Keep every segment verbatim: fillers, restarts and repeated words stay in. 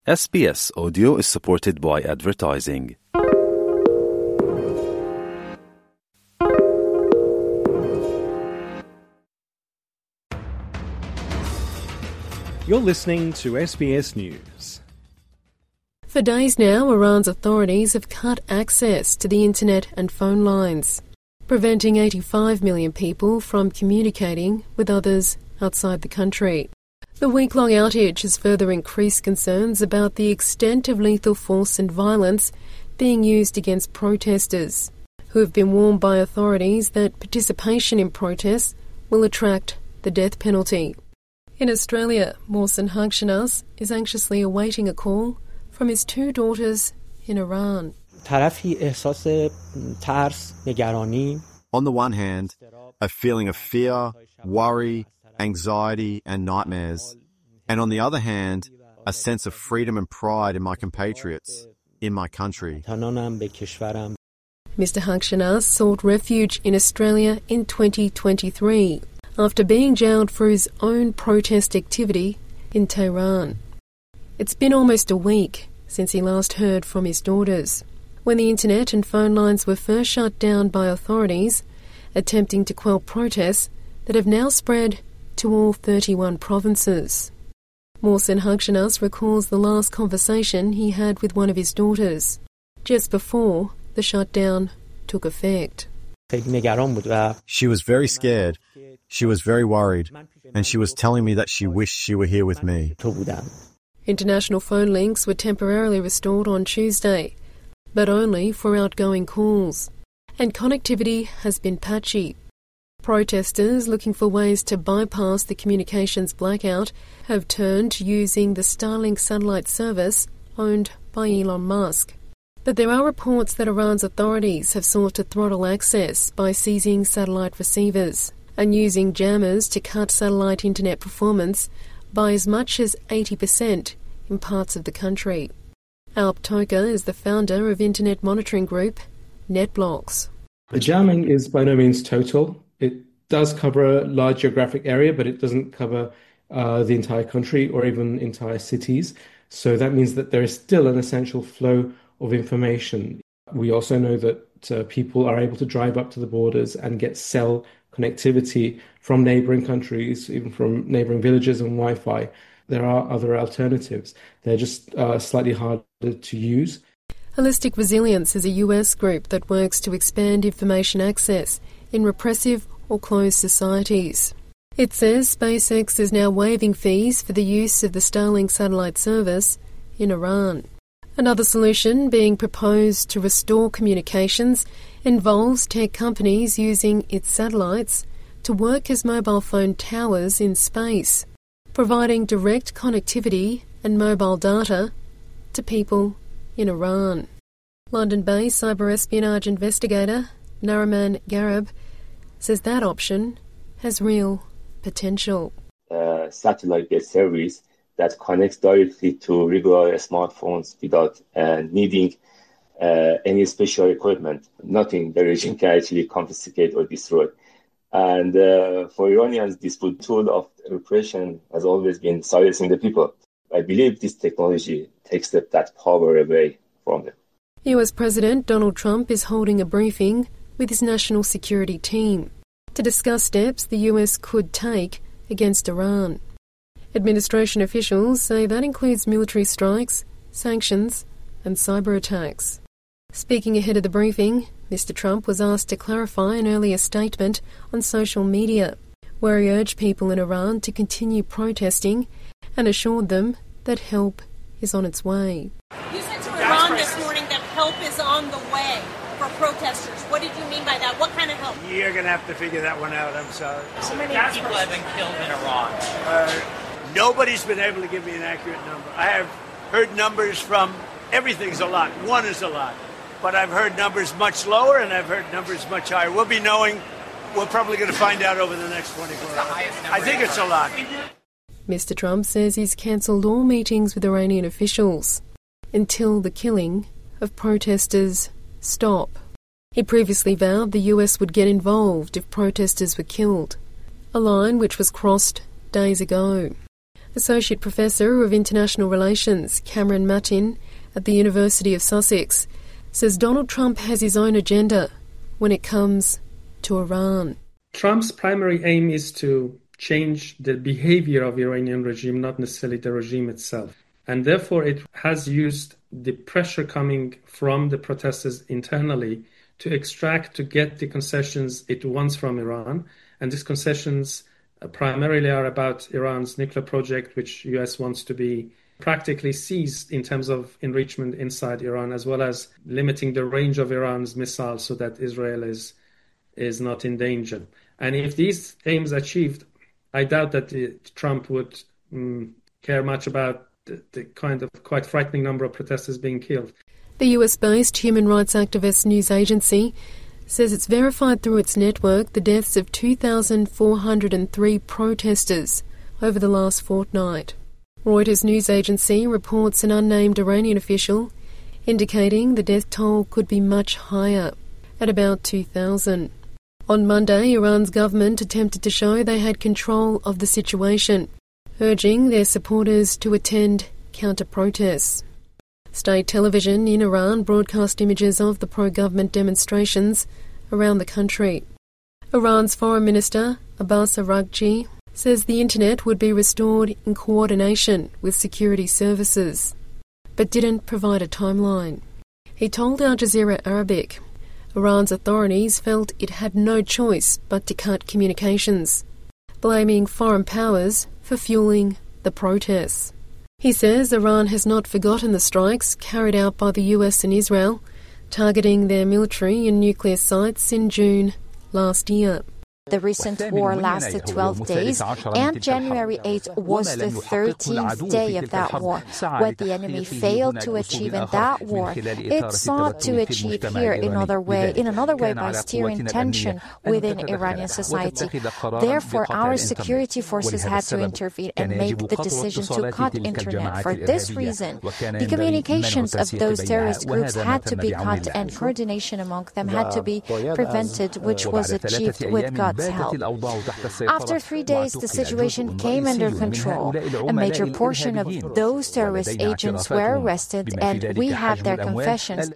S B S Audio is supported by advertising. You're listening to S B S News. For days now, Iran's authorities have cut access to the internet and phone lines, preventing eighty-five million people from communicating with others outside the country. The week-long outage has further increased concerns about the extent of lethal force and violence being used against protesters, who have been warned by authorities that participation in protests will attract the death penalty. In Australia, Mohsen Hagshanas is anxiously awaiting a call from his two daughters in Iran. On the one hand, a feeling of fear, worry, anxiety and nightmares, and on the other hand, a sense of freedom and pride in my compatriots, in my country. Mister Hagshanas sought refuge in Australia in twenty twenty-three after being jailed for his own protest activity in Tehran. It's been almost a week since he last heard from his daughters, when the internet and phone lines were first shut down by authorities attempting to quell protests that have now spread to all thirty-one provinces. Mohsen Hagshanas recalls the last conversation he had with one of his daughters, just before the shutdown took effect. She was very scared, she was very worried, and she was telling me that she wished she were here with me. International phone links were temporarily restored on Tuesday, but only for outgoing calls, and connectivity has been patchy. Protesters looking for ways to bypass the communications blackout have turned to using the Starlink satellite service owned by Elon Musk. But there are reports that Iran's authorities have sought to throttle access by seizing satellite receivers and using jammers to cut satellite internet performance by as much as eighty percent in parts of the country. Alp Toker is the founder of internet monitoring group NetBlocks. The jamming is by no means total. It does cover a large geographic area, but it doesn't cover uh, the entire country or even entire cities. So that means that there is still an essential flow of information. We also know that uh, people are able to drive up to the borders and get cell connectivity from neighboring countries, even from neighboring villages and Wi-Fi. There are other alternatives. They're just uh, slightly harder to use. Holistic Resilience is a U S group that works to expand information access in repressive or closed societies. It says SpaceX is now waiving fees for the use of the Starlink satellite service in Iran. Another solution being proposed to restore communications involves tech companies using its satellites to work as mobile phone towers in space, providing direct connectivity and mobile data to people in Iran. London-based cyber espionage investigator Nariman Garab says that option has real potential. Uh, satellite-based service that connects directly to regular smartphones without uh, needing uh, any special equipment. Nothing the regime can actually confiscate or destroy. And uh, for Iranians, this tool of repression has always been silencing the people. I believe this technology takes the, that power away from them. U S President Donald Trump is holding a briefing with his national security team to discuss steps the U S could take against Iran. Administration officials say that includes military strikes, sanctions, and cyber attacks. Speaking ahead of the briefing, Mister Trump was asked to clarify an earlier statement on social media, where he urged people in Iran to continue protesting and assured them that help is on its way. You said to Iran this morning that help is on the way for protesters. What did you mean by that? What kind of help? You're going to have to figure that one out. I'm sorry. How many people have been killed in Iran? Uh, nobody's been able to give me an accurate number. I have heard numbers from everything's a lot. One is a lot. But I've heard numbers much lower and I've heard numbers much higher. We'll be knowing. We're probably going to find out over the next twenty-four hours. I think it's a lot. Mister Trump says he's cancelled all meetings with Iranian officials until the killing of protesters stop. He previously vowed the U S would get involved if protesters were killed, a line which was crossed days ago. Associate Professor of International Relations Cameron Matin at the University of Sussex says Donald Trump has his own agenda when it comes to Iran. Trump's primary aim is to change the behavior of the Iranian regime, not necessarily the regime itself. And therefore it has used the pressure coming from the protesters internally to extract, to get the concessions it wants from Iran. And these concessions uh, primarily are about Iran's nuclear project, which U S wants to be practically seized in terms of enrichment inside Iran, as well as limiting the range of Iran's missiles so that Israel is is not in danger. And if these aims achieved, I doubt that the, Trump would um, care much about the, the kind of quite frightening number of protesters being killed. The U S-based human rights activist news agency says it's verified through its network the deaths of two thousand four hundred three protesters over the last fortnight. Reuters news agency reports an unnamed Iranian official indicating the death toll could be much higher, at about two thousand. On Monday, Iran's government attempted to show they had control of the situation, urging their supporters to attend counter-protests. State television in Iran broadcast images of the pro-government demonstrations around the country. Iran's Foreign Minister, Abbas Araghchi, says the internet would be restored in coordination with security services, but didn't provide a timeline. He told Al Jazeera Arabic Iran's authorities felt it had no choice but to cut communications, blaming foreign powers for fueling the protests. He says Iran has not forgotten the strikes carried out by the U S and Israel, targeting their military and nuclear sites in June last year. The recent war lasted twelve days, and January eighth was the thirteenth day of that war. What the enemy failed to achieve in that war, it sought to achieve here in another way, in another way by steering tension within Iranian society. Therefore, our security forces had to intervene and make the decision to cut internet. For this reason, the communications of those terrorist groups had to be cut, and coordination among them had to be prevented, which was achieved with God's help. After three days, the situation came under control. A major portion of those terrorist agents were arrested, and we have their confessions.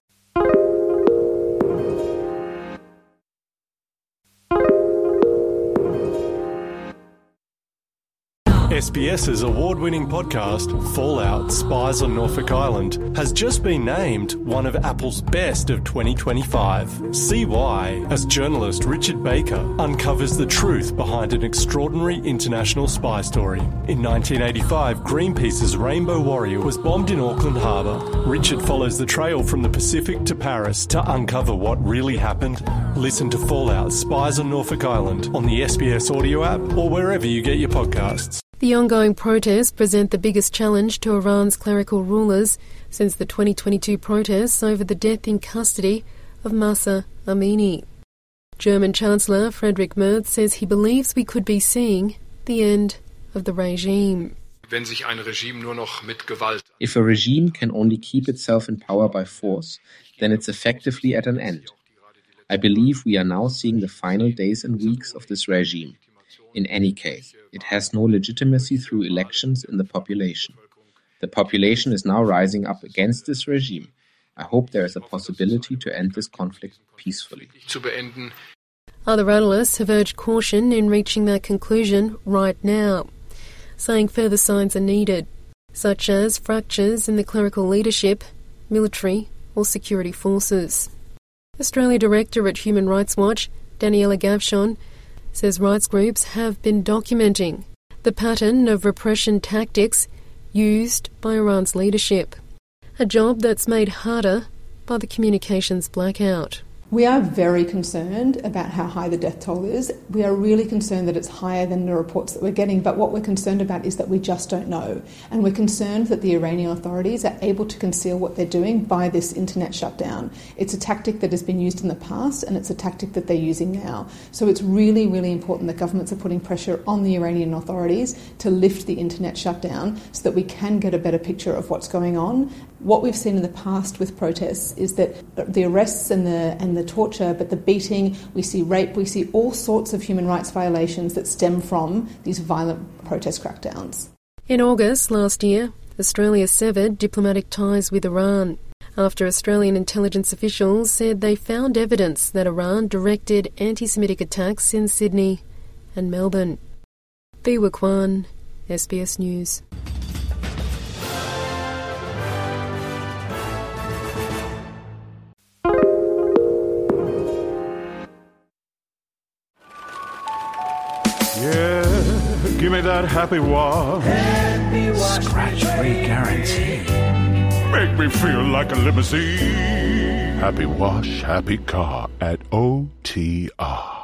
SBS's award-winning podcast, Fallout: Spies on Norfolk Island, has just been named one of Apple's best of twenty twenty-five. See why as journalist Richard Baker uncovers the truth behind an extraordinary international spy story. In nineteen eighty-five, Greenpeace's Rainbow Warrior was bombed in Auckland Harbour. Richard follows the trail from the Pacific to Paris to uncover what really happened. Listen to Fallout: Spies on Norfolk Island on the S B S audio app or wherever you get your podcasts. The ongoing protests present the biggest challenge to Iran's clerical rulers since the twenty twenty-two protests over the death in custody of Mahsa Amini. German Chancellor Friedrich Merz says he believes we could be seeing the end of the regime. If a regime can only keep itself in power by force, then it's effectively at an end. I believe we are now seeing the final days and weeks of this regime. In any case, it has no legitimacy through elections in the population. The population is now rising up against this regime. I hope there is a possibility to end this conflict peacefully. Other analysts have urged caution in reaching that conclusion right now, saying further signs are needed, such as fractures in the clerical leadership, military or security forces. Australia Director at Human Rights Watch, Daniela Gavshon, says rights groups have been documenting the pattern of repression tactics used by Iran's leadership, a job that's made harder by the communications blackout. We are very concerned about how high the death toll is. We are really concerned that it's higher than the reports that we're getting, but what we're concerned about is that we just don't know. And we're concerned that the Iranian authorities are able to conceal what they're doing by this internet shutdown. It's a tactic that has been used in the past, and it's a tactic that they're using now. So it's really, really important that governments are putting pressure on the Iranian authorities to lift the internet shutdown so that we can get a better picture of what's going on. What we've seen in the past with protests is that the arrests and the and the torture, but the beating, we see rape, we see all sorts of human rights violations that stem from these violent protest crackdowns. In August last year, Australia severed diplomatic ties with Iran after Australian intelligence officials said they found evidence that Iran directed anti-Semitic attacks in Sydney and Melbourne. Biwa Kwan, S B S News. Yeah, give me that happy wash. Happy wash. Scratch-free guarantee. Make me feel like a limousine. Happy wash, happy car at O T R.